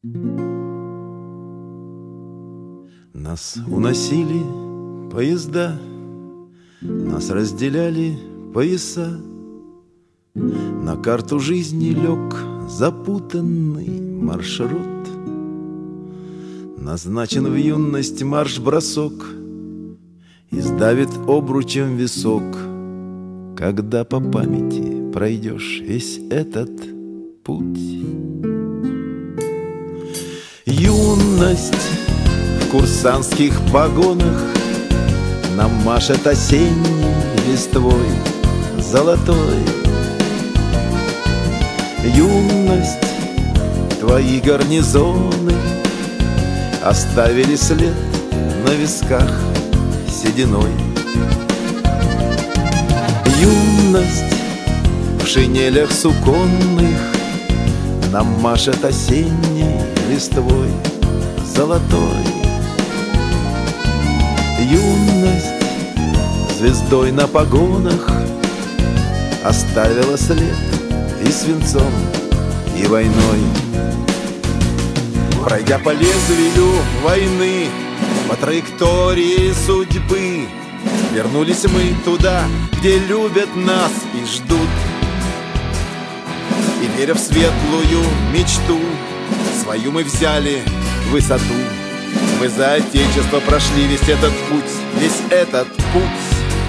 Нас уносили поезда, нас разделяли пояса. На карту жизни лег запутанный маршрут. Назначен в юность марш-бросок, и сдавит обручем висок, когда по памяти пройдешь весь этот путь. Юность в курсантских погонах нам машет осенней листвой золотой. Юность, твои гарнизоны оставили след на висках сединой. Юность в шинелях суконных нам машет осенней листвой золотой. Юность звездой на погонах оставила след и свинцом, и войной. Пройдя по лезвию войны, по траектории судьбы, вернулись мы туда, где любят нас и ждут. И веря в светлую мечту, свою мы взяли высоту. Мы за Отечество прошли весь этот путь, весь этот путь.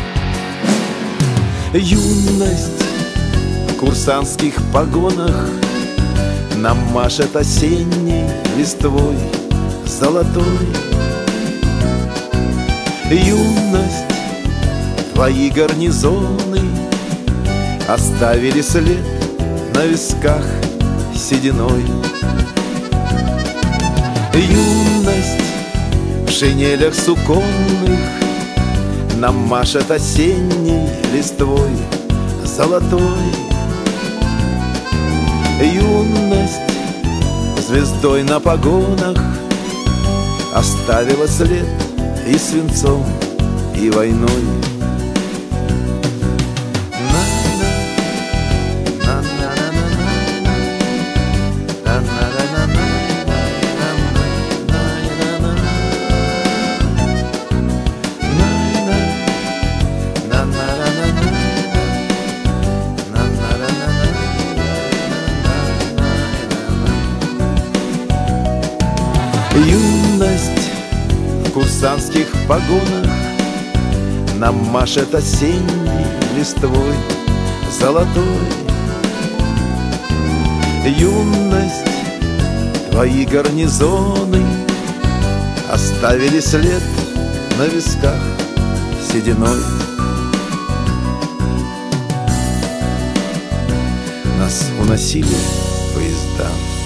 Юность в курсантских погонах нам машет осенней листвой золотой. Юность, твои гарнизоны оставили след на висках сединой. Юность в шинелях суконных нам машет осенней листвой золотой. Юность звездой на погонах оставила след и свинцом, и войной. Юность в курсантских погонах нам машет осенней листвой золотой. Юность, твои гарнизоны оставили след на висках сединой. Нас уносили поезда.